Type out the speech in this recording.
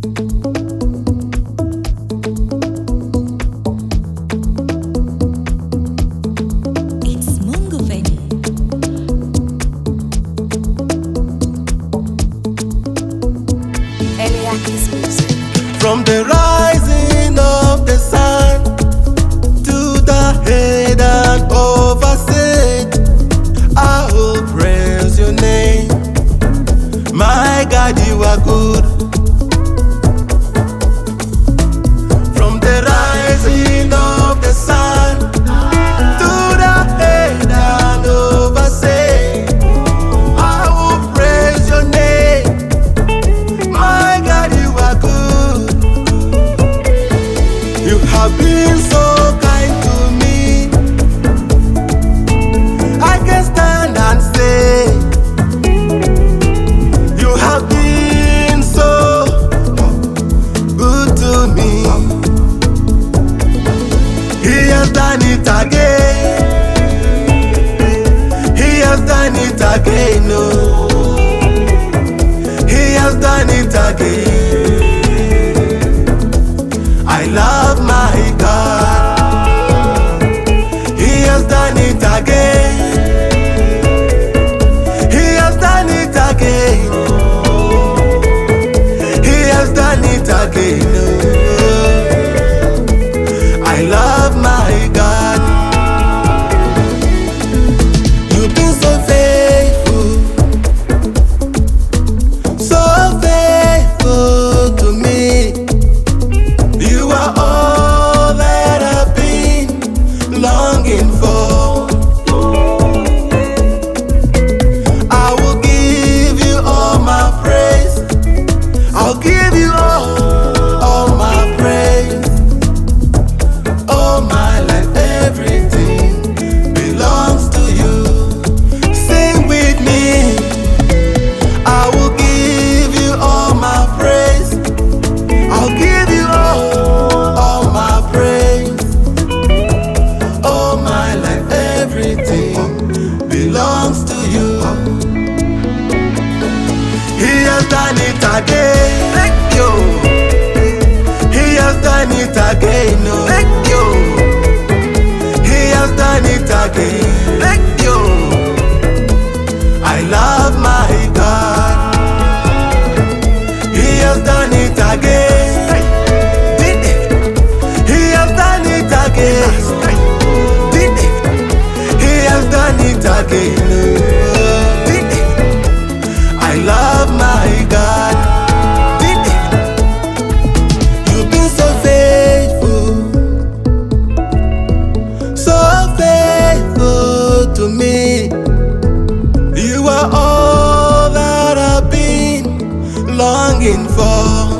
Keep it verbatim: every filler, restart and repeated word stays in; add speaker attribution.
Speaker 1: It's Mungo Veni. Eliakis music.
Speaker 2: From the rising of the sun to the head and overset, I will praise your name. My God, you are good. From the rising of the sun to the head and overset, I will praise your name. My God, you are good. You have been so kind to me. I can stand and say, you have been so good to me. He has done it again. He has done it again. No, he has done it again. I love my God. He has done it again. He has done it again. He has done it again. I love my God. You've been so faithful, so faithful to me. You are all that I've been longing for. I will give you all my praise. I'll give you all, all my praise. All my life, everything belongs to you. Sing with me. I will give you all my praise. I'll give you all, all my praise. All my life, everything belongs to you. He has done it again. Thank you. He has done it again. No. Thank you. He has done it again. Thank you. I love my God. He has done it again. Did it? He has done it again. Did it? He has done it again. Did it? I love my God. Did it? You've been so faithful, so faithful to me. You are all that I've been longing for.